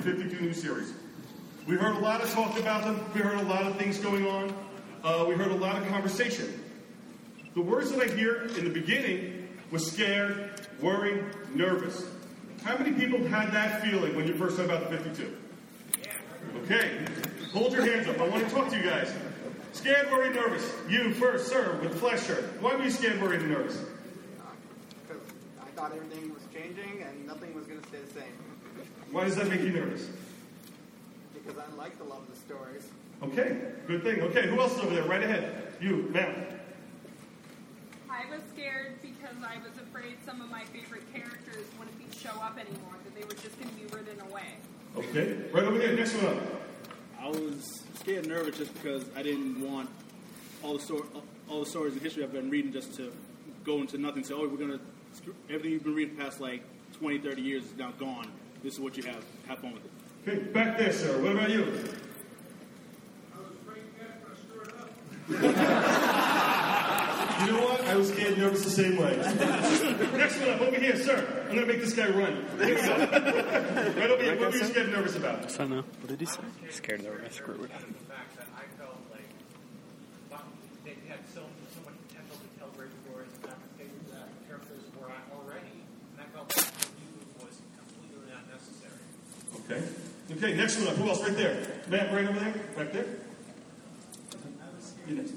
the 52 News series. We heard a lot of talk about them. We heard a lot of things going on. We heard a lot of conversation. The words that I hear in the beginning was scared, worried, nervous. How many people had that feeling when you first heard about the 52? Okay, hold your hands up. I want to talk to you guys. Scared, worried, nervous. You first, sir, with the flash shirt. Why were you scared, worried, and nervous? Because I thought everything was changing and nothing was going to stay the same. Why does that make you nervous? Because I like to love the stories. Okay, good thing. Okay, who else is over there? Right ahead. You, ma'am. I was scared because I was afraid some of my favorite characters wouldn't show up anymore, that they were just going to be ridden away. Okay, right over there. Next one up. I was scared and nervous just because I didn't want all the stories in history I've been reading just to go into nothing. So, everything you've been reading past like 20, 30 years is now gone. This is what you have. Have fun with it. Okay, back there, sir. What about you? I was afraid to stir it up. You know what? I was scared and nervous the same way. Next one up, over here, sir. I'm going to make this guy run. Here we go. Right over here. What were you scared and nervous about? I don't know. What did he say? Scared, nervous, screwed. The fact that I felt like they had so much potential to tell great stories, and that the characters were at already, and I felt like the news was completely unnecessary. Okay. Okay, next one up. Who else? Right there. Matt, right over there. Back there. You next.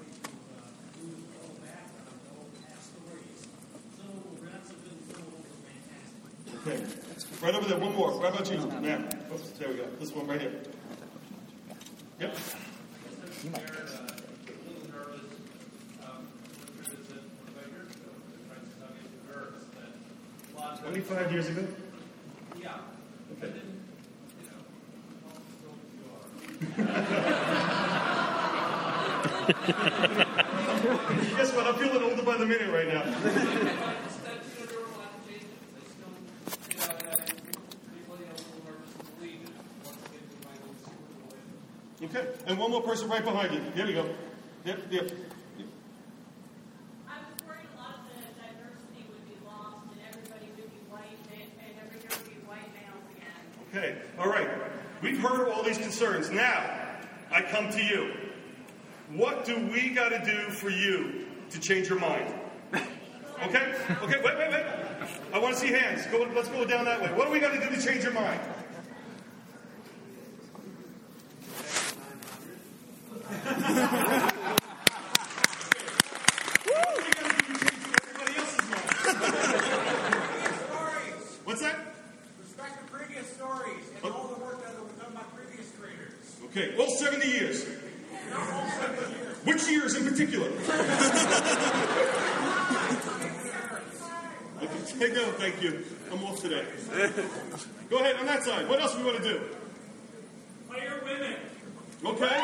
Okay. Right over there. One more. What about you, Matt? Oops, there we go. This one right here. Yep. 25 years ago? Yeah. Okay. Guess what? I'm feeling older by the minute right now. Okay, and one more person right behind you. Here we go. Yep. I was worried a lot of the diversity would be lost and everybody would be white and everybody would be white males again. Okay, all right. We've heard all these concerns. Now, I come to you. What do we got to do for you to change your mind? Okay? Okay, wait. I want to see hands. Let's go down that way. What do we got to do to change your mind? What's that? Respect the previous stories and all the work that was done by previous creators. Okay, all 70 years. Not all 70 years. Which years in particular? Okay, no, thank you. I'm off today. Go ahead, on that side. What else do we want to do? Hire women. Okay.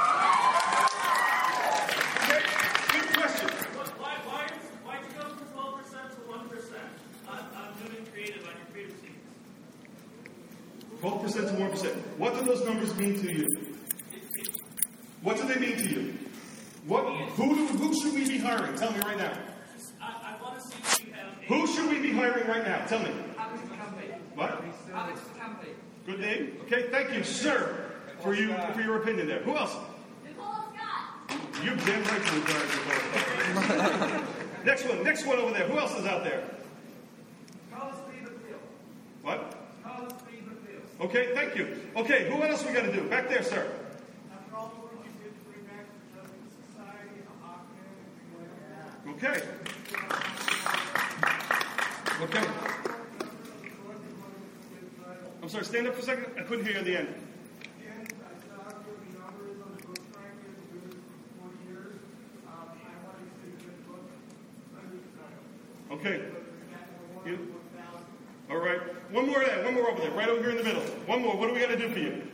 Okay, good question. Why'd you go from 12% to 1% on women creative on your creative teams? 12% to 1%. What do those numbers mean to you? What do they mean to you? Who should we be hiring? Tell me right now. I want to see if you have Who should we be hiring right now? Tell me. Alex Campbell. What? Alex Campbell. Good name? Okay, thank you, sir, for your opinion there. Who else? Nicole Scott. You're damn right to retire. Next one over there. Who else is out there? Carlos Beaverfield. What? Carlos Beaverfield. Okay, thank you. Okay, who else we got to do? Back there, sir. After all the work you did to bring back the Justice Society and the Hawkman and Okay. Okay. I'm sorry, stand up for a second. I couldn't hear you at the end. Okay. All right. One more over there, right over here in the middle. One more. What do we got to do for you?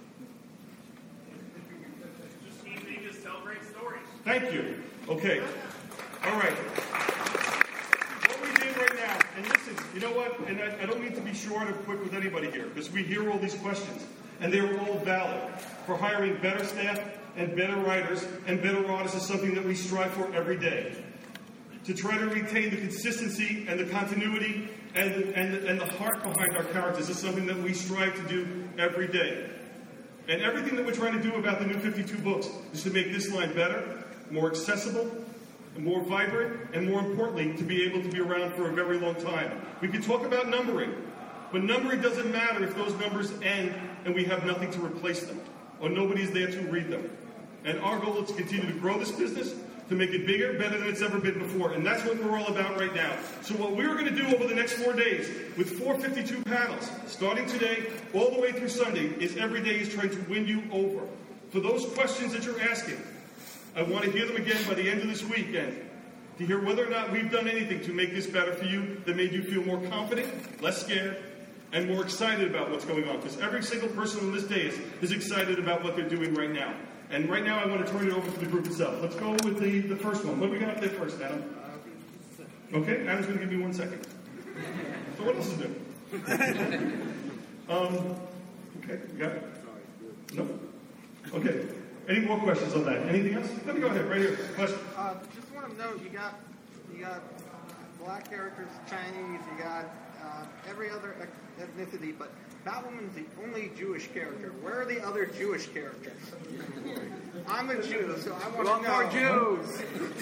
just need me to tell great stories. Thank you. Okay. All right. What we did right now, and listen, you know what? And I don't mean to be short or quick with anybody here, because we hear all these questions, and they're all valid. For hiring better staff and better writers and better artists is something that we strive for every day. To try to retain the consistency and the continuity and the heart behind our characters is something that we strive to do every day. And everything that we're trying to do about the new 52 books is to make this line better, more accessible, more vibrant, and more importantly, to be able to be around for a very long time. We can talk about numbering, but numbering doesn't matter if those numbers end and we have nothing to replace them, or nobody's there to read them. And our goal is to continue to grow this business, to make it bigger, better than it's ever been before. And that's what we're all about right now. So what we're going to do over the next 4 days with 452 panels, starting today all the way through Sunday, is every day is trying to win you over. For those questions that you're asking, I want to hear them again by the end of this weekend, to hear whether or not we've done anything to make this better for you, that made you feel more confident, less scared, and more excited about what's going on. Because every single person on this day is excited about what they're doing right now. And right now I want to turn it over to the group itself. Let's go with the first one. What do we got up there first, Adam? Okay, Adam's going to give me 1 second. So what else is new? Okay, you got it? No? Okay. Any more questions on that? Anything else? Let me go ahead, right here. Question. Just want to note, you got black characters, Chinese, you got every other ethnicity, but Batwoman's the only Jewish character. Where are the other Jewish characters? I'm a Jew, so I want to know. More Jews!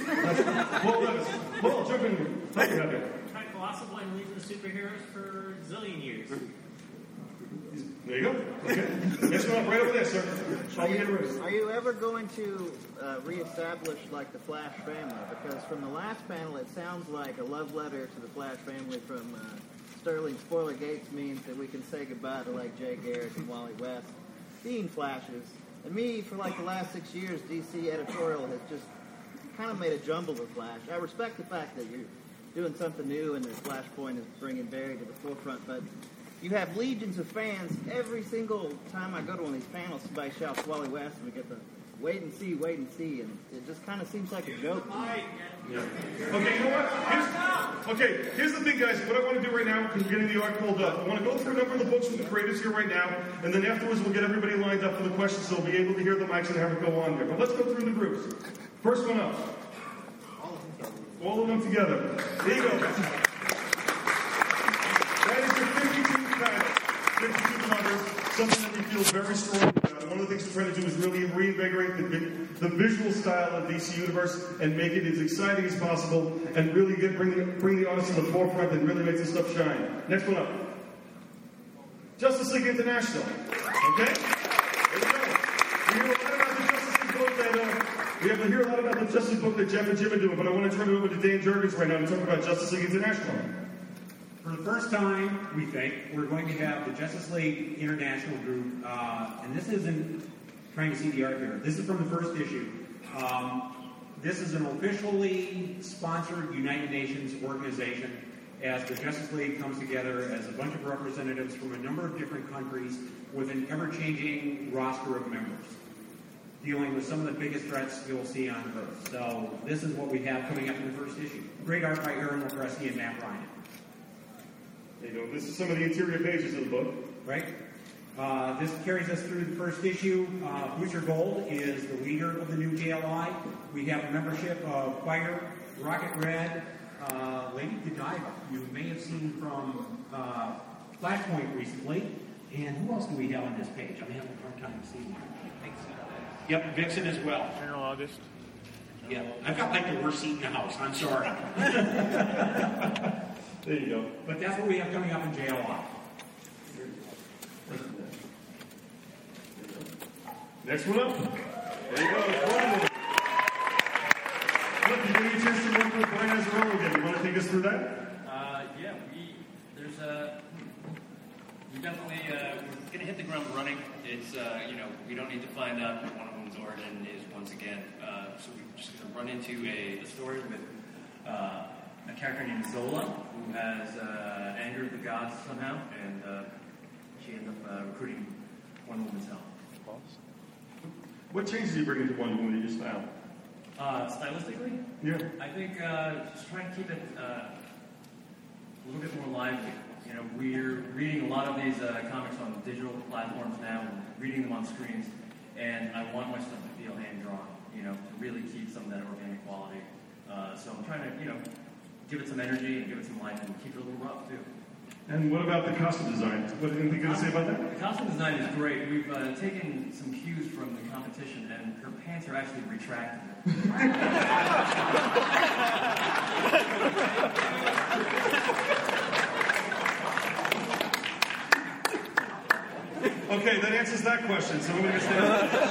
Paul, jump in. Help me out here. Tried Colossal and Legion of Superheroes for a zillion years. There you go. Okay. Next one up, right over there, sir. Are you ever going to reestablish like the Flash family? Because from the last panel, it sounds like a love letter to the Flash family from Sterling Spoiler Gates means that we can say goodbye to like Jay Garrick and Wally West being Flashes. And me, for like the last 6 years, DC editorial has just kind of made a jumble of Flash. I respect the fact that you're doing something new and that Flashpoint is bringing Barry to the forefront, but you have legions of fans. Every single time I go to one of these panels, somebody shouts Wally West, and we get the wait and see, and it just kind of seems like a joke. Yeah. Okay, you know what? Here's the thing, guys. What I want to do right now, because we're getting the art pulled up, I want to go through a number of the books with the creators here right now, and then afterwards we'll get everybody lined up for the questions so we'll be able to hear the mics and have it go on here. But let's go through the groups. First one up. All of them together. There you go. That is your 52 titles, 52 covers, something that we feel very strongly about. One of the things we're trying to do is really reinvigorate the visual style of DC Universe and make it as exciting as possible and really bring the artists to the forefront and really make this stuff shine. Next one up. Justice League International. Okay? There we go. We hear a lot about the Justice League book we have to hear a lot about the Justice League book that Jeff and Jim are doing, but I want to turn it over to Dan Jurgens right now to talk about Justice League International. For the first time, we think, we're going to have the Justice League International group, and this isn't trying to see the art here. This is from the first issue. This is an officially sponsored United Nations organization as the Justice League comes together as a bunch of representatives from a number of different countries with an ever-changing roster of members, dealing with some of the biggest threats you'll see on Earth. So this is what we have coming up in the first issue. Great art by Aaron Lopresti and Matt Ryan. There you go. This is some of the interior pages of the book. Right. This carries us through the first issue. Butcher Gold is the leader of the new JLI. We have a membership of Fire, Rocket Red, Lady Godiva, you may have seen from Flashpoint recently. And who else do we have on this page? I'm having a hard time seeing. Yep, Vixen as well. General August. Yeah, I've got like the worst seat in the house. I'm sorry. There you go. But that's what we have coming up in JLI. Next one up. There you go. Look, you get a chance to work with Brian Azzarello again. You want to take us through that? We definitely we're going to hit the ground running. It's we don't need to find out what one of them's origin is once again. So we're just going to run into a story with a character named Zola who has angered the gods somehow, and she ends up recruiting Wonder Woman's help. What changes do you bring into Wonder Woman that you just found? Stylistically? Yeah. I think just trying to keep it a little bit more lively. You know, we're reading a lot of these comics on digital platforms now, and reading them on screens, and I want my stuff to feel hand-drawn, to really keep some of that organic quality. So I'm trying to, give it some energy and give it some life and keep it a little rough, too. And what about the costume design? What anything you going to say about that? The costume design is great. We've taken some cues from the competition, and her pants are actually retracted. Okay, that answers that question, so I'm going to stand.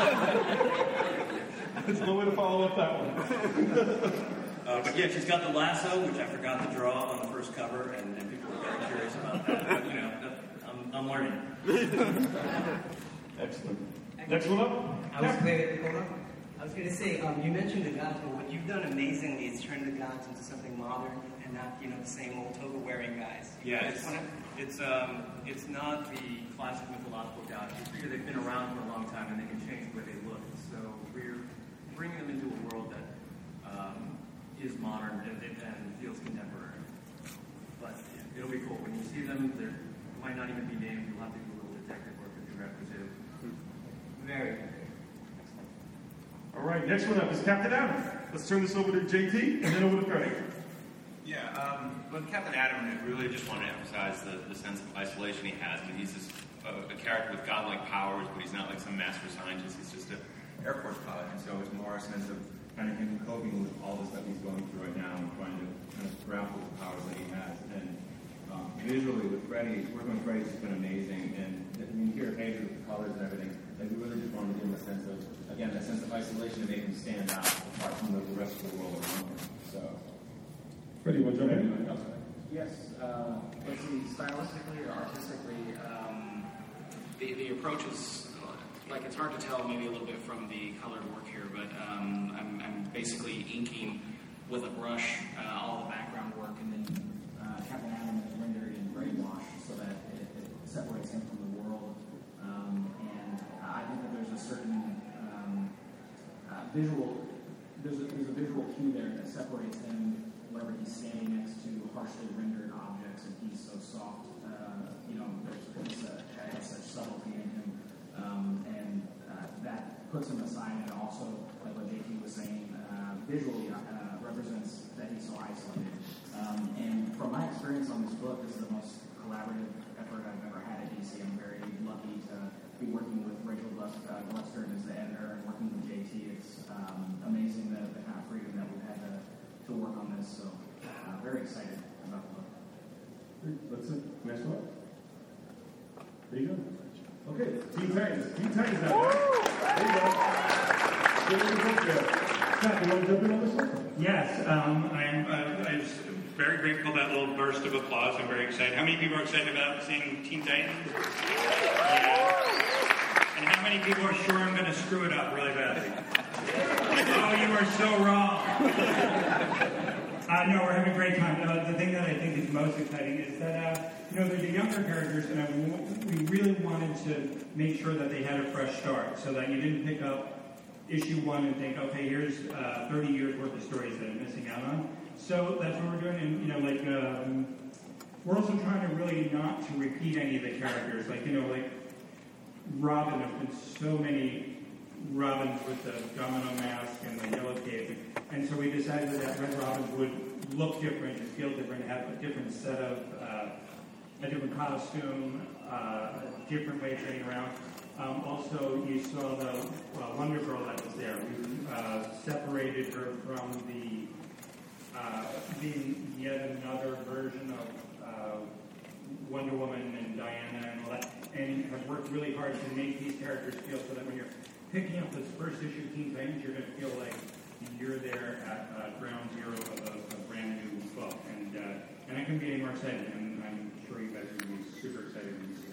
There's no way to follow up that one. But yeah, she's got the lasso, which I forgot to draw on the first cover, and people are very curious about that. But, you know, I'm learning. Excellent. Next one up? I was going to say, you mentioned the gods, but what you've done amazingly is turn the gods into something modern and not, the same old toga-wearing guys. Yeah, it's not the classic mythological gods. We figure they've been around for a long time and they can change the way they look. So we're bringing them into a world that is modern and feels contemporary. But it'll be cool. When you see them, they might not even be named. You'll have to do a little detective work if you're after too. Very. All right, next one up is Captain Adam. Let's turn this over to JT and then over to Freddie. Yeah, with Captain Adam, I really just want to emphasize the sense of isolation he has. I mean, he's a character with godlike powers, but he's not like some master scientist. He's just an Air Force pilot, and so it's more a sense of kind of him coping with all the stuff he's going through right now and trying to kind of grapple with the powers that he has. And visually, with Freddie, working with Freddie's just been amazing. And I mean, here at Pages with the colors and everything, and we really just wanted to give him a sense of, again, that sense of isolation to make him stand out apart from the rest of the world around him. So, Freddie, want to jump in? Yes. Let's see, stylistically or artistically, the approach is, like, it's hard to tell maybe a little bit from the colored work here, but I'm basically inking with a brush all the background work, and then Captain Adam is rendered in gray wash so that it separates him from the world. And I think that there's a certain there's a visual cue there that separates him whenever he's standing next to harshly rendered objects, and he's so soft. There's such subtlety in him, and that puts him aside. And also, like what JT was saying, visually represents that he's so isolated. And from my experience on this book, this is the most collaborative effort I've ever had at DC. I'm very lucky to be working with Rachel Gluster as the editor and working with JT. It's amazing the kind of freedom that we've had to work on this. So very excited about the book. That's it. Next one. There you go. Okay, Teen Titans. Teen Titans now. There you go. Scott, you want to jump in on this one? Yes, I'm very grateful for that little burst of applause. I'm very excited. How many people are excited about seeing Teen Titans? Yeah. And how many people are sure I'm going to screw it up really badly? Oh, you are so wrong. No, we're having a great time. The thing that I think is most exciting is that, they're the younger characters, and we really wanted to make sure that they had a fresh start, so that you didn't pick up issue 1 and think, okay, here's 30 years worth of stories that I'm missing out on. So that's what we're doing, and, we're also trying to really not to repeat any of the characters. Like Robin, there's been so many Robins with the domino mask and the yellow cape. And so we decided that Red Robin would look different and feel different, have a different set of, a different costume, a different way of getting around. Also, you saw the Wonder Girl that was there. We separated her from the being yet another version of Wonder Woman and Diana and all that, and have worked really hard to make these characters feel so that when you're picking up this first issue of Teen Titans, you're going to feel like you're there at ground zero of a brand new book, and I couldn't be any more excited, and I'm sure you guys are going to be super excited when you see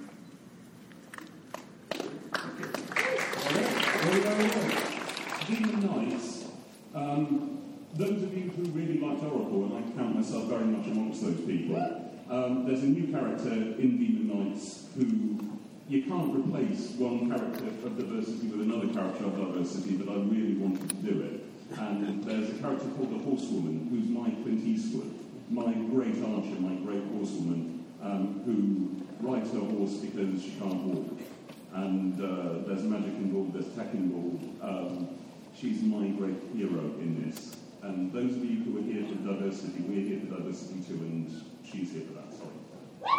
it. Demon Knights. Those of you who really liked Oracle, and I count myself very much amongst those people, there's a new character in Demon Knights who you can't replace one character of diversity with another character of diversity, but I really wanted to do it. And there's a character called the Horsewoman, who's my Clint Eastwood, my great archer, my great horsewoman, who rides her horse because she can't walk. And there's magic involved, there's tech involved. She's my great hero in this. And those of you who are here for diversity, we're here for diversity too, and she's here for that. Sorry.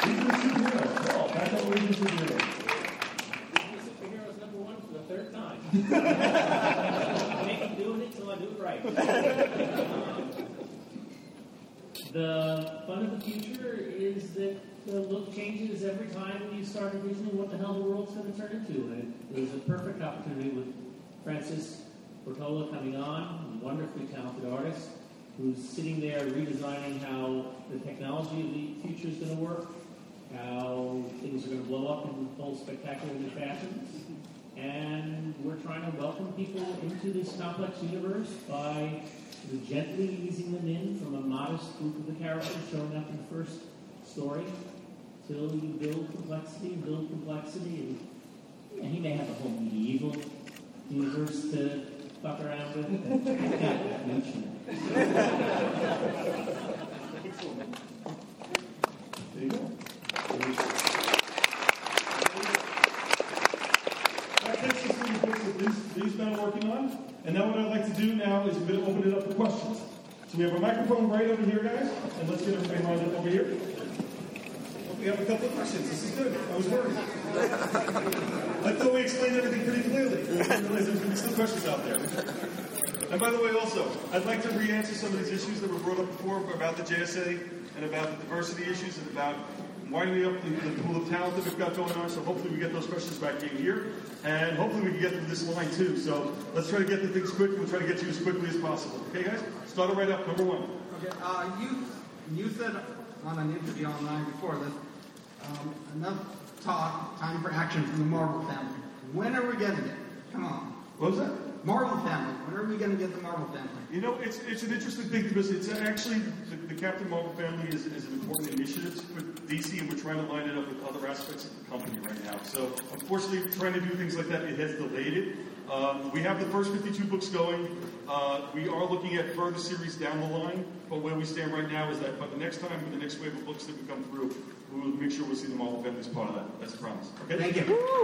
Regional superheroes. Paul, back up regional superheroes. Superheroes number one for the third time. I ain't doing it till I do it right. The fun of the future is that the look changes every time you start envisioning what the hell the world's going to turn into. And it was a perfect opportunity with Francis Portola coming on, a wonderfully talented artist, who's sitting there redesigning how the technology of the future is going to work, how things are going to blow up in whole spectacular new fashions. And we're trying to welcome people into this complex universe by gently easing them in from a modest group of the characters showing up in the first story till you build complexity, and he may have a whole medieval universe to fuck around with. Can't mention it. There you go. That takes us through the books that Lee's been working on. And now what I'd like to do now is we're going to open it up for questions. So we have a microphone right over here, guys. And let's get everybody lined up over here. We have a couple of questions. This is good. I was worried. I thought we explained everything pretty clearly. I realized there's going to be some questions out there. And by the way, also, I'd like to re-answer some of these issues that were brought up before about the JSA and about the diversity issues and about winding up the pool of talent that we've got going on. So hopefully we get those questions back in here. And hopefully we can get through this line too. So let's try to get the things quick. We'll try to get to you as quickly as possible. Okay, guys? Start it right up. Number one. Okay. You said on an interview online before this, enough talk, time for action from the Marvel family. When are we getting it? Come on. What was that? Marvel family. When are we going to get the Marvel family? You know, it's an interesting thing because it's actually, the Captain Marvel family is an important initiative for DC, and we're trying to line it up with other aspects of the company right now. So, unfortunately, trying to do things like that, it has delayed it. We have the first 52 books going. We are looking at further series down the line, but where we stand right now is that by the next time, with the next wave of books that we come through, we will make sure we see the Marvel family as part of that. That's a promise. Okay? Thank you.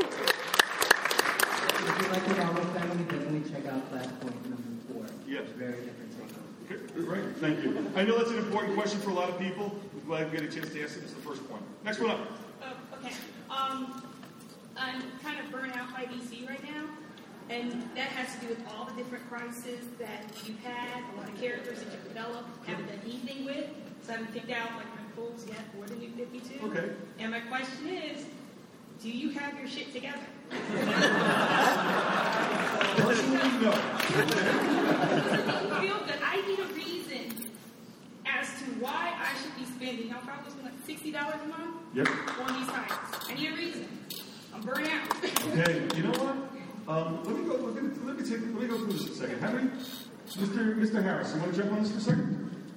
If you like the Marvel family, definitely check out Flashpoint number 4. Yes. Very different take. Okay, great. Thank you. I know that's an important question for a lot of people. We're glad we get a chance to ask it. It's the first point. Next one up. Okay. I'm kind of burnt out by DC right now, and that has to do with all the different crises that you've had, a lot of characters that you've developed, haven't done anything with, so I haven't picked out like my pulls yet for the new 52. Okay. And my question is, do you have your shit together? Personally, no. I feel that I need a reason as to why I should be spending, I'll probably spend like $60 a month on these titles. I need a reason. I'm burnt out. Okay, you know what? Let me go through this for a second. How many? Mr. Harris, you want to jump on this for a second?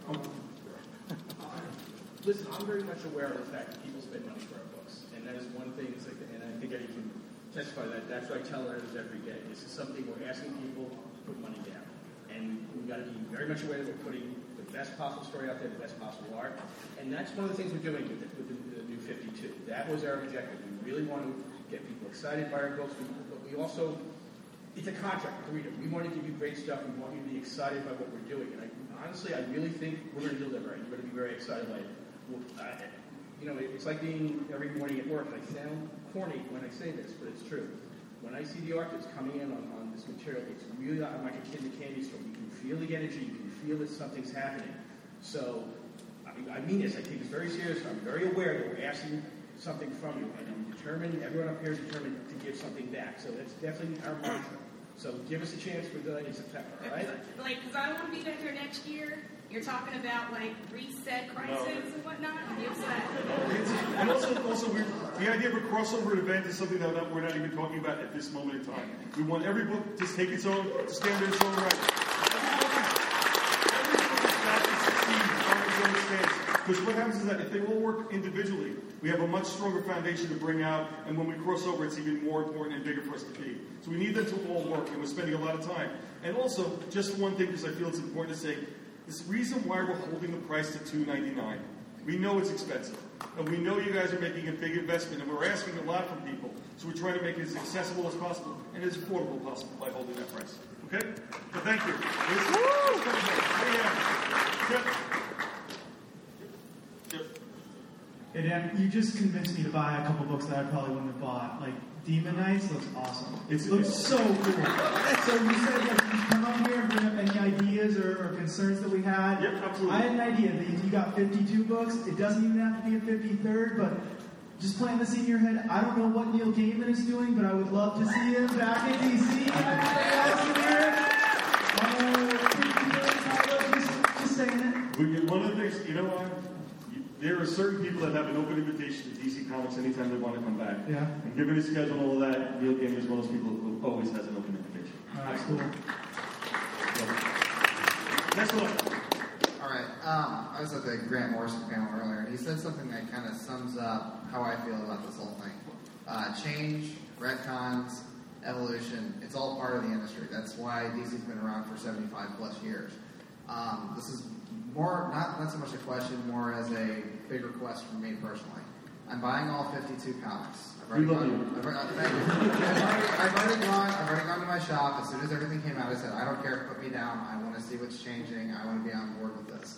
Listen, I'm very much aware of the fact that people spend money for our books, and that is one thing. And I think Eddie can testify that. That's what I tell editors every day. This is something we're asking people to put money down, and we've got to be very much aware that we're putting the best possible story out there, the best possible art, and that's one of the things we're doing with the new 52. That was our objective. We really want to get people excited by our books, but we also, it's a contract with the reader. We want to give you great stuff. We want you to be excited by what we're doing, and honestly, I really think we're going to deliver, and you're going to be very excited by it. You know, it's like being every morning at work. I sound corny when I say this, but it's true. When I see the art that's coming in on this material, it's really like a kid in a candy store. You can feel the energy. You can feel that something's happening. So, I mean this. I take this very seriously. I'm very aware that we're asking something from you, and I'm determined, everyone up here is determined to give something back. So that's definitely our mantra. So give us a chance in September, all right? Like, because I don't want to be back here next year. You're talking about, like, reset crisis and whatnot. I'm upset. And also the idea of a crossover event is something that we're not even talking about at this moment in time. We want every book to take its own, to stand in its own right. Every book is not to succeed on its own stance. Because what happens is that if they all work individually, we have a much stronger foundation to bring out, and when we cross over, it's even more important and bigger for us to be. So we need them to all work, and we're spending a lot of time. And also, just one thing, because I feel it's important to say, this reason why we're holding the price to $2.99. We know it's expensive, and we know you guys are making a big investment, and we're asking a lot from people. So we're trying to make it as accessible as possible and as affordable as possible by holding that price. Okay? So thank you. You just convinced me to buy a couple books that I probably wouldn't have bought. Like Demon Knights looks awesome. It looks so cool. So you said that you come up here and bring up any ideas or concerns that we had. Yep, absolutely. I had an idea that you got 52 books. It doesn't even have to be a 53rd, but just plant this in your head. I don't know what Neil Gaiman is doing, but I would love to see him back in DC. Just saying it. One of the things, you know what? There are certain people that have an open invitation to DC Comics anytime they want to come back. Yeah. And given his schedule and all of that, Neil Gaiman is one of those people who always has an open invitation. All right, cool. Next one. All right. I was at the Grant Morrison panel earlier, and he said something that kind of sums up how I feel about this whole thing. Change, retcons, evolution, it's all part of the industry. That's why DC's been around for 75 plus years. This is more, not so much a question, more as a bigger quest for me personally. I'm buying all 52 comics. I've already gone to my shop. As soon as everything came out, I said, I don't care, put me down. I want to see what's changing. I want to be on board with this.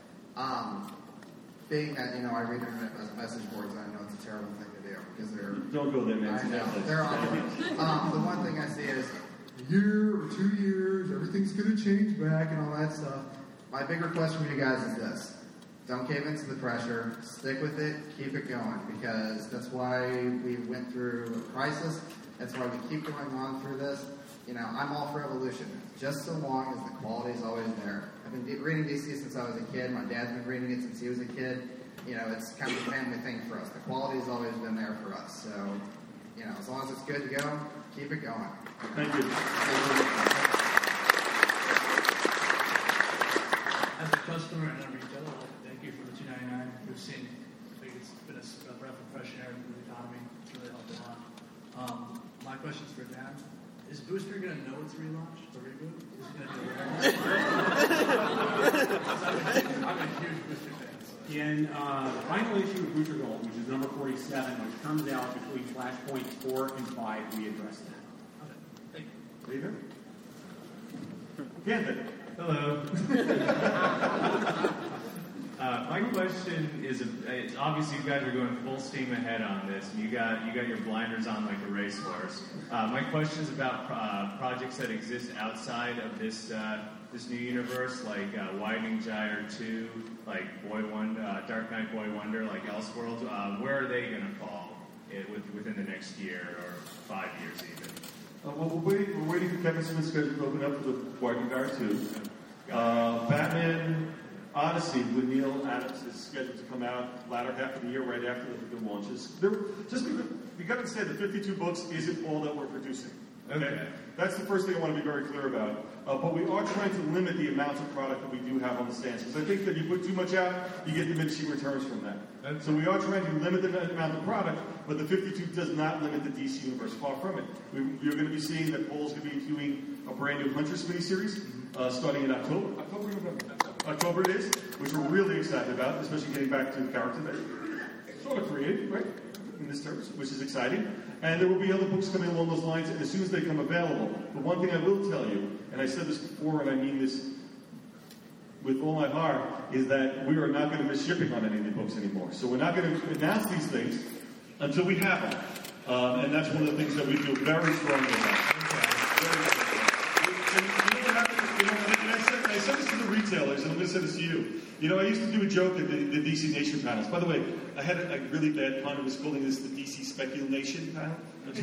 Being that, I read internet message boards, and I know it's a terrible thing to do because they're... Don't go there, man. I know. They're awful. The one thing I see is, a year or 2 years, everything's going to change back and all that stuff. My bigger question for you guys is this. Don't cave into the pressure. Stick with it. Keep it going, because that's why we went through a crisis. That's why we keep going on through this. I'm all for evolution, just so long as the quality is always there. I've been reading DC since I was a kid. My dad's been reading it since he was a kid. It's kind of a family thing for us. The quality has always been there for us. So, as long as it's good to go, keep it going. Thank you. As a customer and a retailer, I'd like to thank you for the $2.99. We've seen, I think it's been a breath of fresh air for the economy. It's really helped a lot. My question's for Dan. Is Booster going to know it's a relaunch, a reboot? Is he going to do it? I'm a huge Booster fan. In the final issue of Booster Gold, which is number 47, which comes out between Flashpoint 4 and 5, we address that. Okay, thank you. Leave it. Gambit. Hello. My question is, it's obviously you guys are going full steam ahead on this, and you got your blinders on like a racehorse. My question is about projects that exist outside of this new universe, like Widening Gyre 2, like Dark Knight Boy Wonder, like Elseworlds. Where are they going to fall within the next year or 5 years even? Well, we're waiting for Kevin Smith's schedule to open up for the Widening Gyre 2. Batman Odyssey with Neil Adams is scheduled to come out latter half of the year, right after the launches. You got to understand that 52 books isn't all that we're producing. Okay? That's the first thing I want to be very clear about. But we are trying to limit the amount of product that we do have on the stands, because I think that you put too much out, you get diminishing returns from that. So we are trying to limit the amount of product, but the 52 does not limit the DC universe. Far from it. You're going to be seeing that Paul's going to be doing a brand new Huntress miniseries starting in October. October it is, which we're really excited about, especially getting back to the character that sort of created, right? In this terms, which is exciting. And there will be other books coming along those lines, and as soon as they come available. But one thing I will tell you, and I said this before, and I mean this with all my heart, is that we are not going to miss shipping on any of the books anymore. So we're not going to announce these things until we have them. And that's one of the things that we feel very strongly about. I said this to the retailers, and I'm going to say this to you. I used to do a joke at the DC Nation panels. By the way, I had a really bad pun. I was calling this the DC Speculation panel.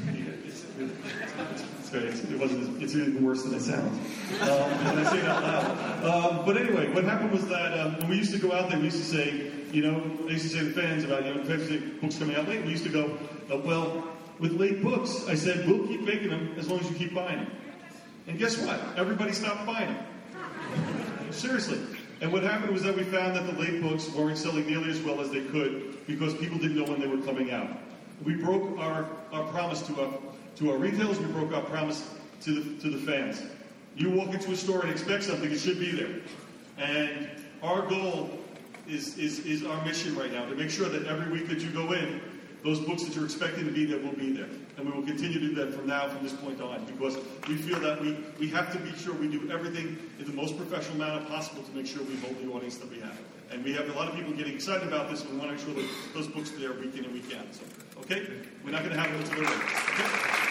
It's even worse than it sounds. And I say it out loud. But anyway, what happened was that when we used to go out there, we used to say, I used to say to the fans about, books coming out late, we used to go, well, with late books, I said, we'll keep making them as long as you keep buying them. And guess what? Everybody stopped buying them. Seriously. And what happened was that we found that the late books weren't selling nearly as well as they could because people didn't know when they were coming out. We broke our promise to our retailers. We broke our promise to the fans. You walk into a store and expect something, it should be there. And our goal is our mission right now, to make sure that every week that you go in, those books that you're expecting to be there will be there. And we will continue to do that from this point on, because we feel that we have to be sure we do everything in the most professional manner possible to make sure we hold the audience that we have. And we have a lot of people getting excited about this, and we want to make sure that those books are there week in and week out. So, okay? We're not going to have them until they're ready. Okay?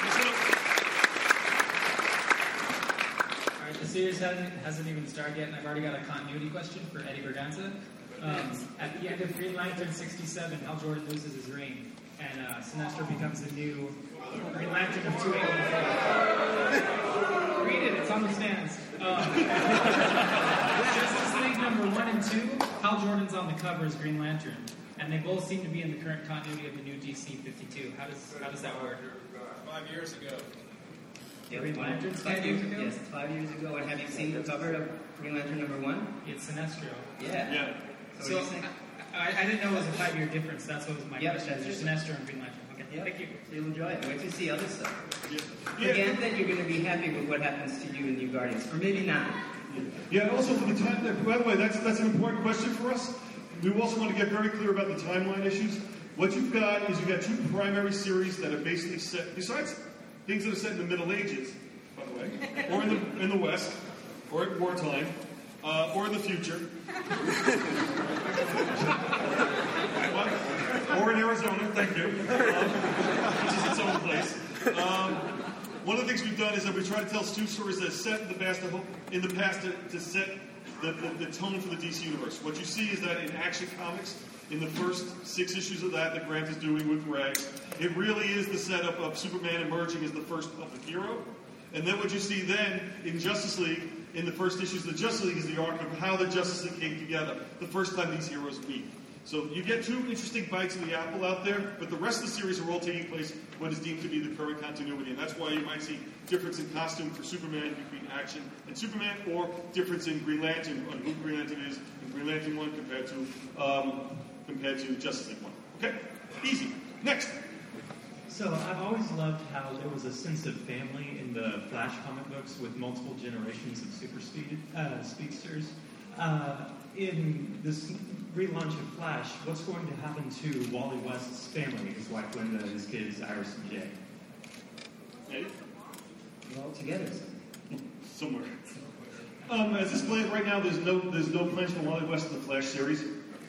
All right, the series hasn't even started yet, and I've already got a continuity question for Eddie Berganza. At the end of Green Lantern 67, Hal Jordan loses his ring, and Sinestro becomes the new Green Lantern of 2814. Read it, it's on the stands. Justice League number 1 and 2, Hal Jordan's on the cover as Green Lantern, and they both seem to be in the current continuity of the new DC 52. How does that work? 5 years ago. Green Lantern's 5 years ago? Yes, 5 years ago. And have you seen the cover of Green Lantern number 1? It's Sinestro. Yeah. So I didn't know it was a 5-year difference. That's what was my question. There's Sinestro and Green Lantern. Okay, thank you. You'll enjoy it. Wait to see other stuff. Yeah. Again, that you're going to be happy with what happens to you in New Guardians, or maybe not. Yeah, and also for the time, by the way, that's an important question for us. We also want to get very clear about the timeline issues. What you've got is you've got 2 primary series that are basically set, besides things that are set in the Middle Ages, by the way, or in the West, or at wartime, or in the future, or in Arizona, thank you, which is its own place. One of the things we've done is that we try to tell 2 stories that are set in the past to set the tone for the DC universe. What you see is that in Action Comics, in the first 6 issues of that Grant is doing with Rags, it really is the setup of Superman emerging as the first public hero. And then what you see then in Justice League, in the first issues of the Justice League, is the arc of how the Justice League came together, the first time these heroes meet. So you get 2 interesting bites of the apple out there, but the rest of the series are all taking place what is deemed to be the current continuity. And that's why you might see difference in costume for Superman between Action and Superman, or difference in Green Lantern, on who Green Lantern is in Green Lantern 1 compared to Justice League 1. Okay? Easy. Next. So I've always loved how there was a sense of family in the Flash comic books with multiple generations of speedsters. In this relaunch of Flash, what's going to happen to Wally West's family, his wife Linda, his kids Iris and Jay? Eddie? They're all together. Somewhere. As explained right now, there's no plans for Wally West in the Flash series.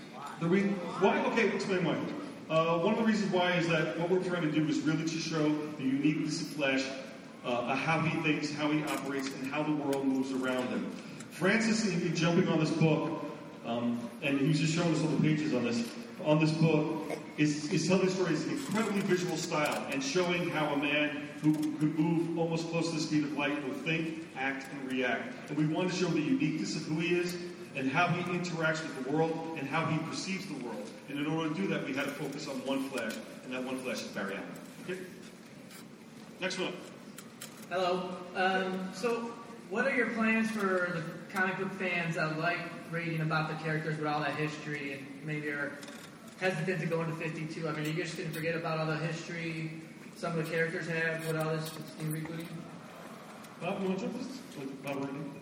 Why? Okay, explain why. One of the reasons why is that what we're trying to do is really to show the uniqueness of Flash, how he thinks, how he operates, and how the world moves around him. Francis, in jumping on this book, and he's just showing us all the pages on this book, is telling the story in an incredibly visual style and showing how a man who could move almost close to the speed of light will think, act, and react. And we want to show the uniqueness of who he is and how he interacts with the world and how he perceives the world. And in order to do that, we had to focus on one Flash, and that one Flash is Barry Allen. Okay? Next one. Hello. So, what are your plans for the comic book fans that like reading about the characters with all that history and maybe are hesitant to go into 52? I mean, are you just going to forget about all the history some of the characters have with all this new rebooting? Bob, you want to jump this? Bob,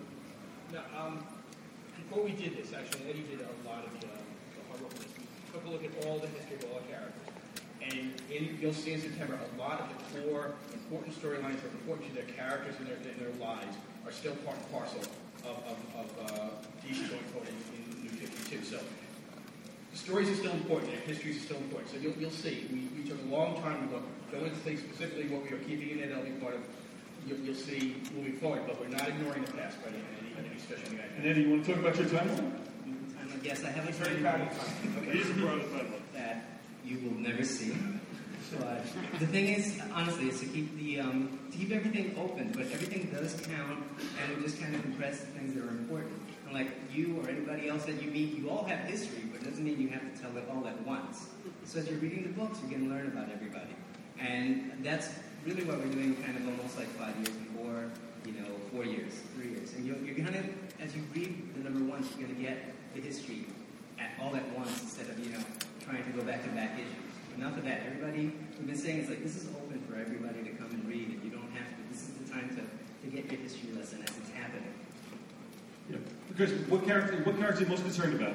No, before we did this, actually, Eddie did a lot of the hard work on this. We took a look at all the history of all the characters. And you'll see in September, a lot of the core important storylines that are important to their characters and their lives are still part and parcel of DC going forward in New 52. So the stories are still important, their histories are still important. So you'll see. We took a long time to go into things specifically what we are keeping in it. That'll be part of you'll see moving forward. But we're not ignoring the past by any stretch of the And Eddie, you want to talk about your timeline? Yes, I have a very proud Okay, he's a proud of timeline. That you will never see. But the thing is, honestly, is to keep everything open, but everything does count, and we just kind of compress the things that are important. And like you or anybody else that you meet, you all have history, but it doesn't mean you have to tell it all at once. So as you're reading the books, you're going to learn about everybody. And that's really what we're doing kind of almost like 5 years before, 4 years, 3 years. And you're going to, as you read the number ones, you're going to get the history all at once instead of, trying to go back-to-back issues. Enough of that. Everybody, we've been saying, it's like, this is open for everybody to come and read, and you don't have to. This is the time to get your history lesson as it's happening. Yeah. Because what character are you most concerned about?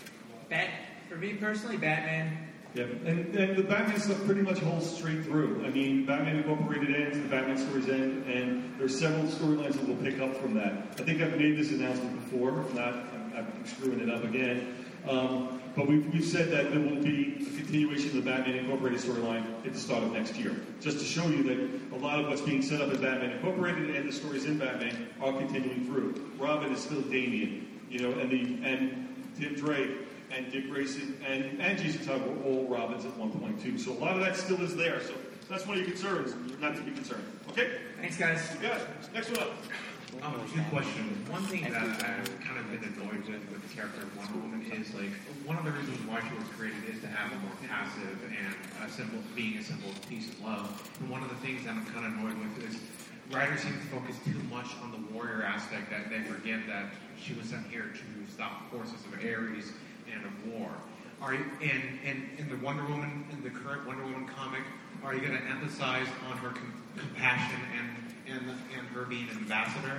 For me personally, Batman. Yeah, and the Batman stuff pretty much holds straight through. I mean, Batman Incorporated ends, the Batman stories end, and there's several storylines that will pick up from that. I think I've made this announcement before. If not, I'm screwing it up again. But we've said that there will be a continuation of the Batman Incorporated storyline at the start of next year, just to show you that a lot of what's being set up in Batman Incorporated and the stories in Batman are continuing through. Robin is still Damian, and Tim Drake and Dick Grayson and Jason Todd were all Robins at one point too. So a lot of that still is there. So that's one of your concerns, not to be concerned. Okay? Thanks, guys. You got it. Next one up. Two questions. One thing that I've kind of been annoyed with the character of Wonder Woman is, like, one of the reasons why she was created is to have a more passive and being a simple piece of love. And one of the things that I'm kind of annoyed with is writers seem to focus too much on the warrior aspect, that they forget that she was sent here to stop the forces of Ares and of war. In the Wonder Woman, in the current Wonder Woman comic, are you going to emphasize on her compassion and her being an ambassador?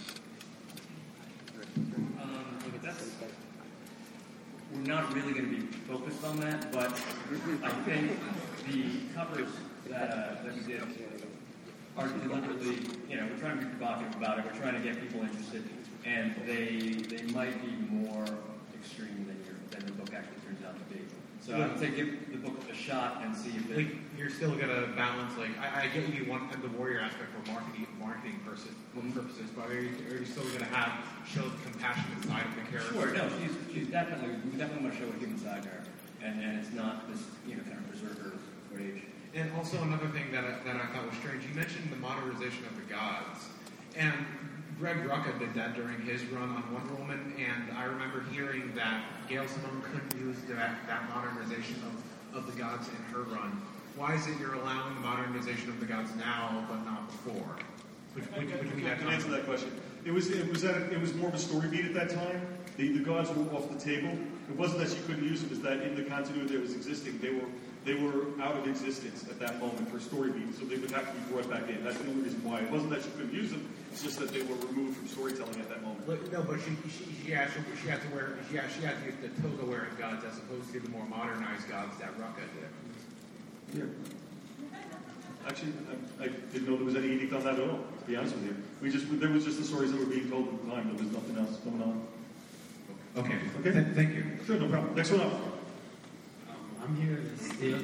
We're not really going to be focused on that, but I think the covers that we did are deliberately, we're trying to be provocative about it. We're trying to get people interested, and they might be more extreme than the book actually turns out to be. So I would say give the book a shot and see if it... You're still going to balance, I get you want the warrior aspect for marketing purposes, but are you still going to show the compassionate side of the character? Sure, no, she's definitely, we definitely want to show a human side to her, and it's not this, kind of berserker rage. And also another thing that I thought was strange, you mentioned the modernization of the gods, and Greg Rucka did that during his run on Wonder Woman, and I remember hearing that Gail Simone couldn't use that modernization of the gods in her run. Why is it you're allowing the modernization of the gods now, but not before? I can answer that question. It was more of a story beat at that time. The gods were off the table. It wasn't that she couldn't use them; it's that in the continuity that was existing, they were out of existence at that moment for story beat, so they would have to be brought back in. That's the only reason why. It wasn't that she couldn't use them; it's just that they were removed from storytelling at that moment. But she had to use the toga wearing gods as opposed to the more modernized gods that Rucka did. Yeah. Actually, I didn't know there was any edict on that at all, to be honest with you. There was just the stories that were being told at the time. There was nothing else going on. Okay. Thank you. Sure, no problem. Next one up. I'm here to still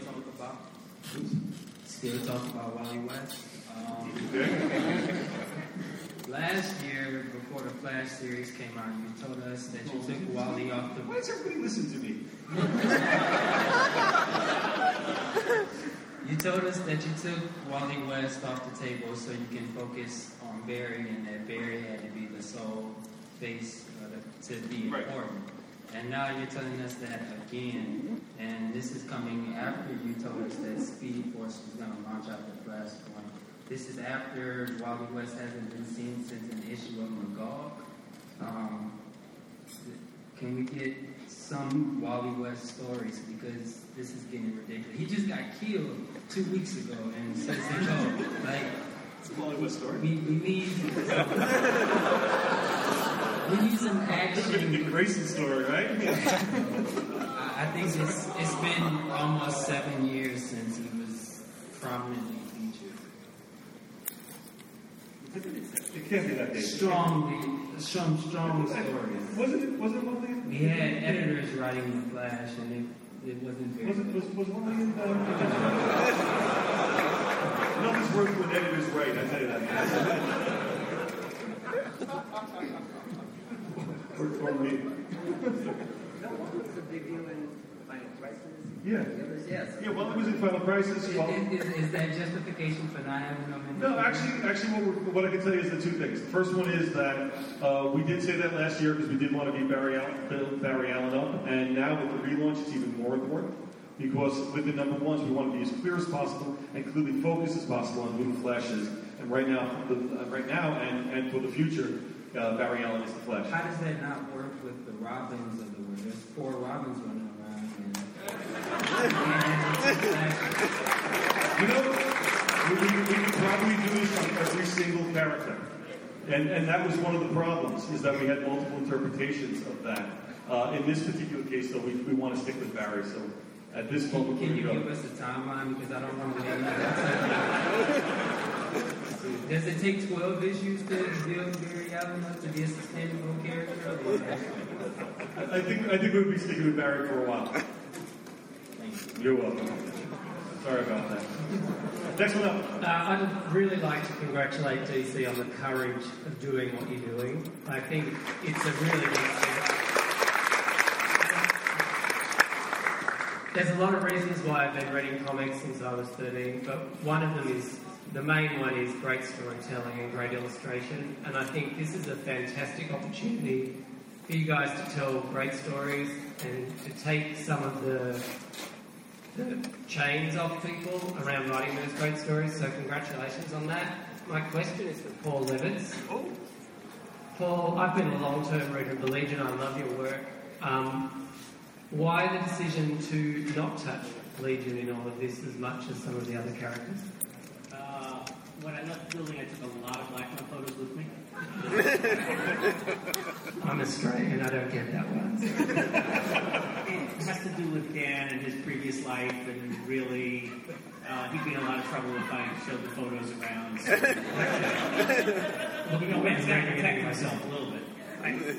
talk about Wally West. Last year, before the Flash series came out, you told us that you took Wally off the... Why does everybody listen to me? You told us that you took Wally West off the table so you can focus on Barry, and that Barry had to be the sole face to be important. And now you're telling us that again, and this is coming after you told us that Speed Force was going to launch out the Flashpoint. This is after Wally West hasn't been seen since an issue of Magog. Can we get some Wally West stories, because this is getting ridiculous. He just got killed 2 weeks ago, and says it's a Wally West story. We need some action. The Grayson story, right? I think it's been almost 7 years since he was prominently featured. It can't be that big. Strong stories. Was it one of the... We had editors writing The Flash, and it wasn't very good. Was one of the... Nothing's worth when editors write, I tell you that. Or me. What was the big deal in Final Crisis? Yeah. Yes. Yeah, well, it was in Final Crisis. Is that justification for not having no mention? No, actually, what I can tell you is the two things. The first one is that we did say that last year because we did want to build Barry Allen up, and now with the relaunch, it's even more important. Because with the number ones, we want to be as clear as possible and clearly focused as possible on who the Flash is. And right now, and for the future, Barry Allen is the Flash. How does that not work with the Robins of the world? There's 4 Robins running around. We could probably do this on every single character. And that was one of the problems, is that we had multiple interpretations of that. In this particular case, though, we want to stick with Barry. So at this moment, can you give us a timeline? Because I don't want to wait. Does it take 12 issues to build Barry Allen up to be a sustainable character? I think we'll be sticking with Barry for a while. You're welcome. Sorry about that. Next one up. I'd really like to congratulate DC on the courage of doing what you're doing. I think it's a really big step. There's a lot of reasons why I've been reading comics since I was 13, but one of them is, the main one is great storytelling and great illustration, and I think this is a fantastic opportunity for you guys to tell great stories and to take some of the chains off people around writing those great stories, so congratulations on that. My question is for Paul Levitz. Paul, I've been a long-term reader of the Legion. I love your work. Why the decision to not touch Legion in all of this as much as some of the other characters? When I left the building, I took a lot of Blackman photos with me. I'm Australian, I don't get that one. It has to do with Dan and his previous life, and really, he'd be in a lot of trouble if I showed the photos around. So, you know, I've got to protect myself a little bit.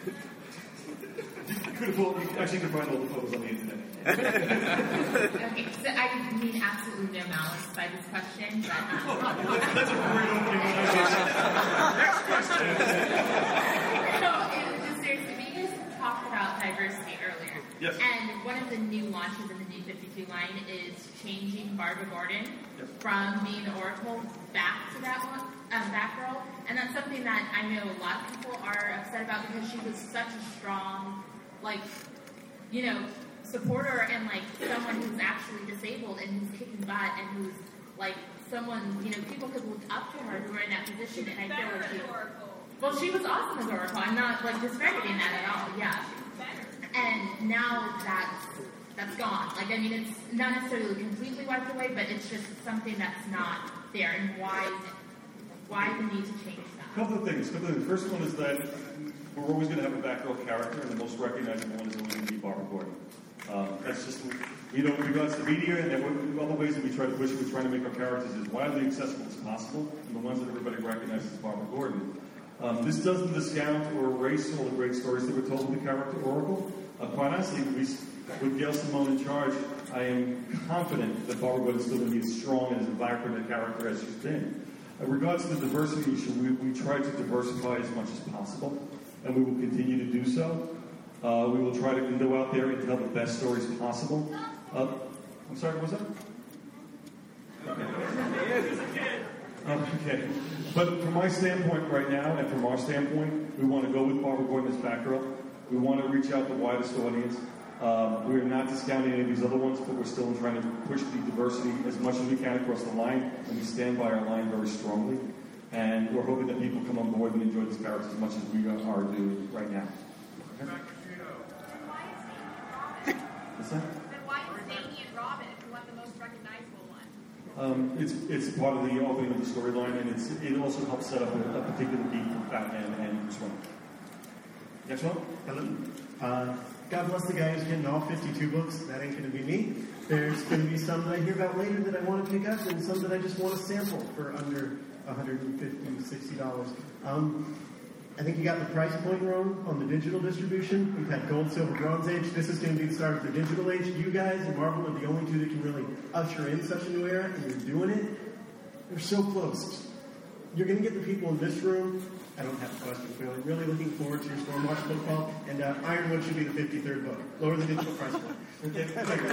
You actually can find all the photos on the internet. Okay, so I mean absolutely no malice by this question, but that's a great opening. Next question. No, just seriously, we guys talked about diversity earlier. Yes. And one of the new launches in the New 52 line is changing Barbara Gordon from being Oracle back to that one, Batgirl, and that's something that I know a lot of people are upset about because she was such a strong, like, you know, supporter and like someone who's actually disabled and who's kicking butt and who's like someone, you know, people could look up to her who are in that position, and I feel like she was awesome as Oracle. I'm not like discrediting that at all. Yeah. And now that's gone. Like, I mean, it's not necessarily completely wiped away, but it's just something that's not there. And why the need to change that? Couple of things. First one is that we're always going to have a Batgirl character, and the most recognizable one is always going to be Barbara Gordon. That's just, you know, in regards to media and other ways that we try to push it, we're trying to make our characters as widely accessible as possible, and the ones that everybody recognizes as Barbara Gordon. This doesn't discount or erase all the great stories that were told with the character Oracle. Quite honestly, with Gail Simone in charge, I am confident that Barbara Gordon is still going to be as strong and as vibrant a character as she's been. In regards to the diversity issue, we try to diversify as much as possible, and we will continue to do so. We will try to go out there and tell the best stories possible. I'm sorry, what was that? Okay. But from my standpoint right now, and from our standpoint, we want to go with Barbara Gordon as Batgirl. We want to reach out to the widest audience. We are not discounting any of these other ones, but we're still trying to push the diversity as much as we can across the line, and we stand by our line very strongly. And we're hoping that people come on board and enjoy this character as much as we are doing right now. Okay? What's that? Then why is Damian Robin if you want the most recognizable one? It's part of the opening of the storyline, and it also helps set up a particular beat for Batman and Bruce Wayne. Next one. Hello. God bless the guy who's getting all 52 books. That ain't going to be me. There's going to be some that I hear about later that I want to pick up, and some that I just want to sample for under $150, $60. I think you got the price point wrong on the digital distribution. We've had Gold, Silver, Bronze Age. This is going to be the start of the digital age. You guys and Marvel are the only two that can really usher in such a new era, and you're doing it. You're so close. You're going to get the people in this room. I don't have a question, clearly. Really looking forward to your Stormwatch book, Paul. And Ironwood should be the 53rd book. Lower the digital price point. Okay.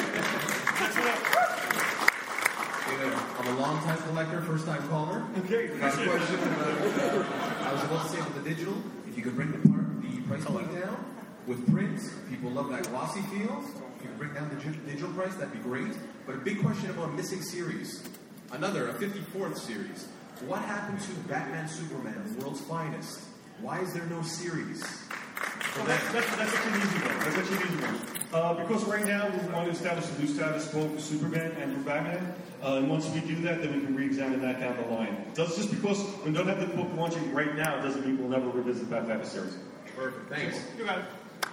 I'm a long-time collector, first-time caller. Okay. Got a question. I was about to say with the digital, if you could bring the price point down with prints, people love that glossy feel. If you could bring down the digital price, that'd be great. But a big question about a missing series. A 54th series. What happened to Batman Superman, the world's finest? Why is there no series? Well, that's actually an easy one. Because right now we want to establish a new status quo for Superman and for Batman. And once we do that, then we can re-examine that down the line. Just because we don't have the book launching right now doesn't mean we'll never revisit that type of series. Perfect. Thanks. You got it.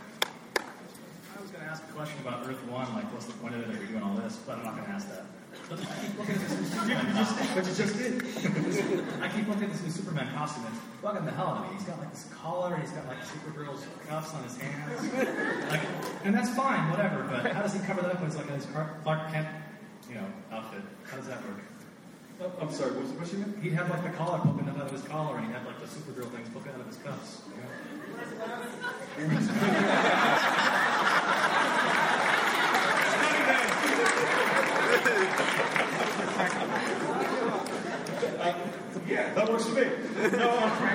I was going to ask a question about Earth 1, like what's the point of it if you're doing all this, but I'm not going to ask that. But I keep looking at this But you just did. I keep looking at this new Superman costume and it's bugging the hell out of me. He's got like this collar and he's got like Supergirl's cuffs on his hands. Like, and that's fine, whatever, but how does he cover that up when it's like in his Clark Kent, outfit? How does that work? Oh, I'm sorry, what was the question again? He'd have like the collar poking up out of his collar and he'd have like the Supergirl things poking out of his cuffs. Yeah, that works for me. No,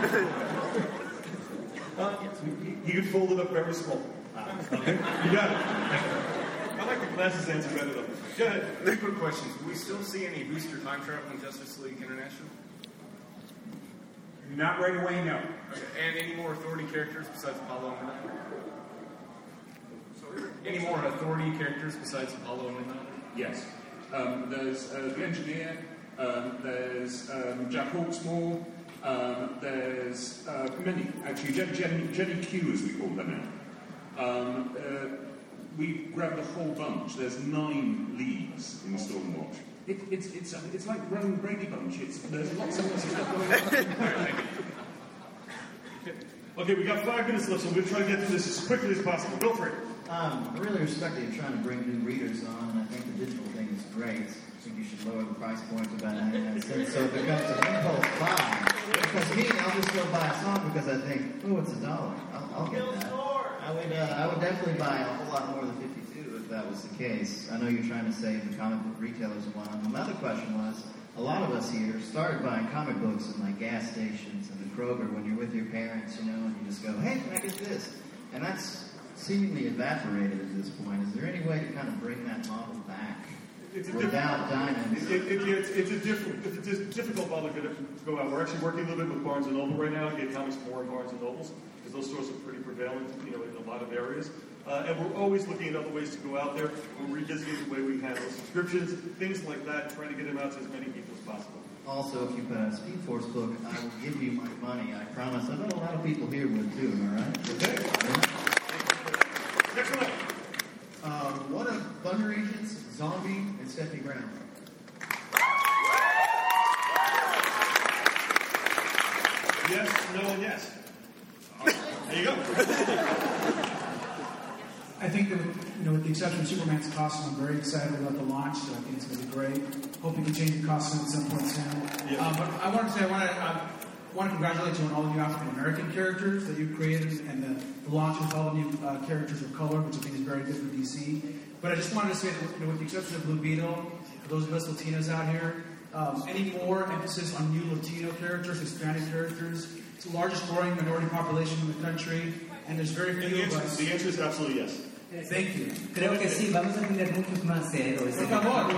you can fold it up very small. Okay? You got it. I like the glasses answer better though. Go ahead. Quick question. Do we still see any booster time travel in Justice League International? Not right away, no. Okay. And any more Authority characters besides Apollo and Midnight? Any more Authority characters besides Apollo and Midnight? Yes. There's the Engineer, there's Jack Hawksmoor, there's many, actually, Jenny Q as we call her now. We grabbed a whole bunch. There's 9 leads in Stormwatch. It's like running Brady Bunch. There's lots of stuff going on. Okay, we got 5 minutes left, so we'll try to get through this as quickly as possible. Go for it. I really respect that you're trying to bring new readers on, and I think the digital thing is great. I think you should lower the price point to about 99 cents so it becomes an impulse buy. Because me, I'll just go buy a song because I think, oh, it's $1. I'll get that. I would definitely buy a whole lot more than 52 if that was the case. I know you're trying to save the comic book retailers and whatnot. Another question was, a lot of us here started buying comic books in like gas stations and the Kroger when you're with your parents, and you just go, hey, can I get this? And that's seemingly evaporated at this point. Is there any way to kind of bring that model back without diamonds? It's a difficult model to go out. We're actually working a little bit with Barnes & Noble right now to get comics more in Barnes & Nobles, because those stores are pretty prevalent, in a lot of areas. And we're always looking at other ways to go out there. We're revisiting the way we handle subscriptions, things like that, trying to get them out to as many people as possible. Also, if you put out a Speed Force book, I will give you my money, I promise. I bet a lot of people here would too, am I right? Okay. Next one. What of Thunder Agents, Zombie, and Stephanie Brown? Yes, no, and yes. There you go. I think that, with the exception of Superman's costume, I'm very excited about the launch, so I think it's going to be great. Hope you can change the costume at some point soon. Yeah. But I want to say, I want to congratulate you on all the new African-American characters that you've created and the launch with all the new characters of color, which I think is very good for DC. But I just wanted to say that, with the exception of Blue Beetle, for those of us Latinos out here, any more emphasis on new Latino characters, Hispanic characters. It's the largest growing minority population in the country, and there's very few of us. The answer is absolutely yes. Thank you. Creo que sí, vamos a tener muchos más héroes. Por favor,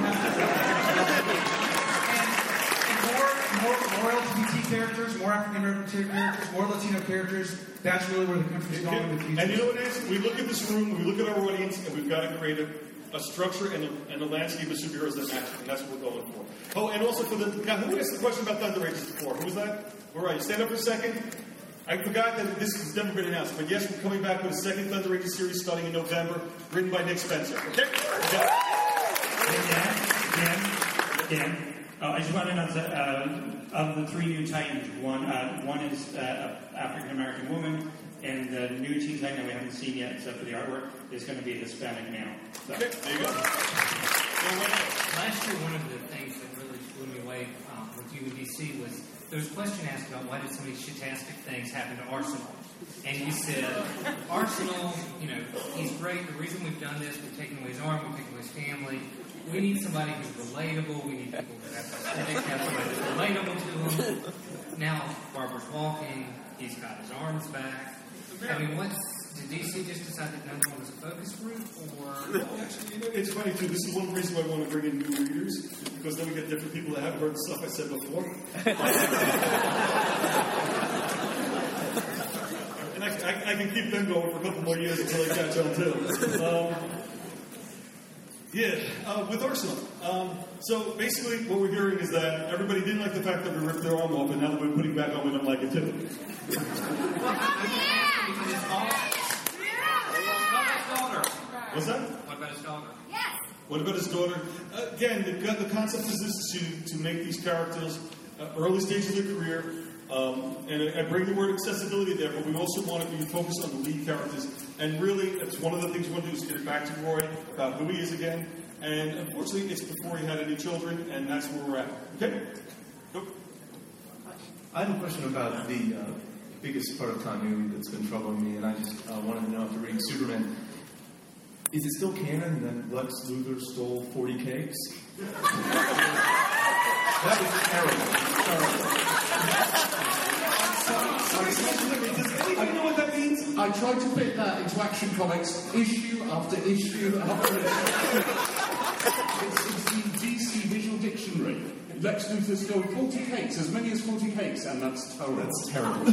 more LGBT characters, more African American characters, more Latino characters. That's really where the country's going in the future. And you know what it is? We look at this room, we look at our audience, and we've got to create a structure and a landscape of superheroes that match it, and that's what we're going for. Oh, and also for the guy who asked the question about Thunder Agents before? Who was that? All right, stand up for a second. I forgot that this has never been announced, but yes, we're coming back with a second Thunder Agents series starting in November, written by Nick Spencer. Okay? Dan, I just want to announce that of the 3 new Titans, one is African American woman, and the new Teen Titan that we haven't seen yet, except for the artwork, is going to be a Hispanic male. So. Okay, there you go. Last year, one of the things that really blew me away with UNDC was there was a question asked about why did so many shitastic things happen to Arsenal. And you said, Arsenal, he's great. The reason we've done this, we've taken away his arm, we've taken away his family. We need somebody who's relatable. We need people who have aesthetics, have somebody that's relatable to them. Now, Barbara's walking. He's got his arms back. I mean, did DC just decide that number one was a focus group, or? Actually, it's funny too. This is one reason why I want to bring in new readers, is because then we get different people that haven't heard the stuff I said before. And I can keep them going for a couple more years until I catch on too. With Arsenal. So basically, what we're hearing is that everybody didn't like the fact that we ripped their arm off, and now that we're putting back on, we don't like it too. What's that? What's that? What about his daughter? Yes. What about his daughter? Again, the concept is this to make these characters early stages of their career. And I bring the word accessibility there, but we also want to be focused on the lead characters. And really, it's one of the things we want to do is get it back to Roy about who he is again. And unfortunately, it's before he had any children, and that's where we're at. Okay? Go. I have a question about the biggest part of continuity that's been troubling me, and I just wanted to know after reading Superman, is it still canon that Lex Luthor stole 40 cakes? That was terrible. I know what that means. I tried to fit that into Action Comics issue after issue after issue. It's the DC Visual Dictionary. Lex Luthor stole 40 cakes, as many as 40 cakes, and that's terrible. That's terrible.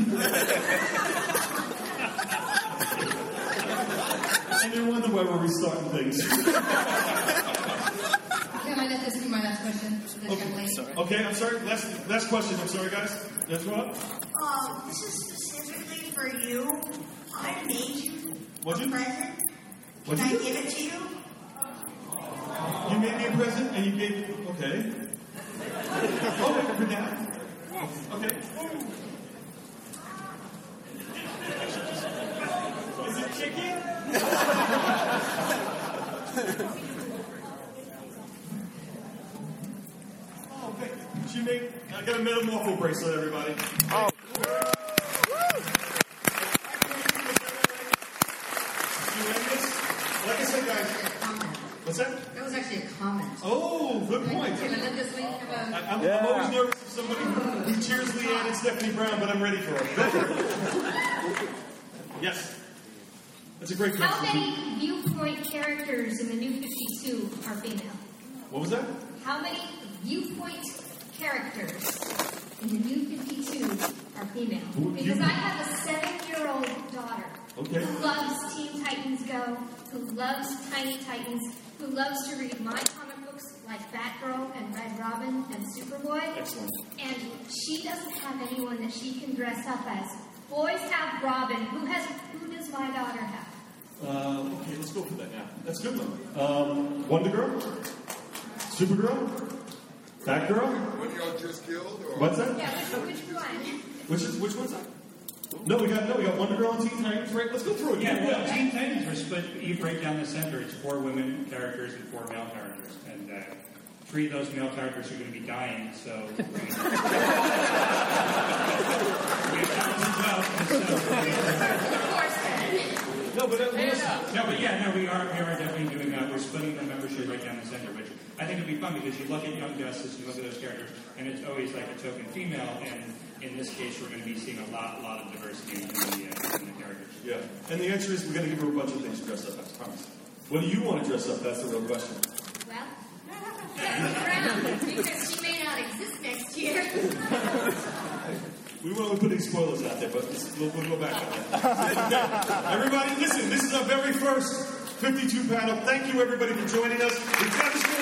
And you wonder why we're restarting things. Can I let this be my last question? Okay, I'm sorry. Last question. I'm sorry, guys. That's what? This is specifically for you. I made you What'd a you? present. What'd Can you I do? give it to you? You made me a present and you gave. Okay. Oh, for now. Okay. Is it chicken? Oh, okay. I got a metamorpho bracelet, everybody. Oh. Like I said, guys. What's that? That was actually a comment. Oh, good point. Can I let this lady have a... I'm always nervous if somebody who cheers Leanne and Stephanie Brown, but I'm ready for it. Yes. That's a great question. How many viewpoint characters in the New 52 are female? What was that? How many viewpoint characters in the New 52 are female? Because I have a 7-year-old daughter who loves Teen Titans Go, who loves Tiny Titans, who loves to read my comic books like Batgirl and Red Robin and Superboy. Excellent. And she doesn't have anyone that she can dress up as. Boys have Robin. Who does my daughter have? Okay, let's go for that now. That's a good one. Wonder Girl? Supergirl? Batgirl? When y'all just killed? Or? What's that? Yeah, which one? Which one's that? No, we got Wonder Girl and Teen Titans, right? Let's go through it. Yeah, well, Teen Titans are split. You break down the center, it's 4 women characters and 4 male characters. And 3 of those male characters are going to be dying, so... we are definitely doing that. We're splitting the membership right down the center, which I think would be fun because you look at Young Justice, you look at those characters, and it's always like a token female, and in this case, we're going to be seeing a lot of diversity in the characters. Yeah, and the answer is we're going to give her a bunch of things to dress up, I promise. What do you want to dress up? That's the real question. Well, because she may not exist next year. We won't put any spoilers out there, but we'll go back on that. Everybody, listen, this is our very first 52 panel. Thank you, everybody, for joining us.